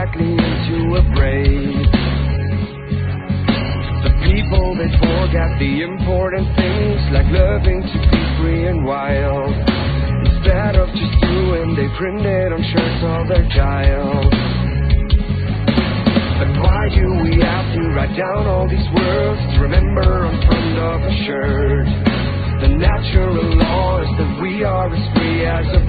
exactly into a braid. The people that forget the important things, like loving to be free and wild. Instead of just doing, they print it on shirts of their child. But why do we have to write down all these words to remember on front of a shirt? The natural law is that we are as free as a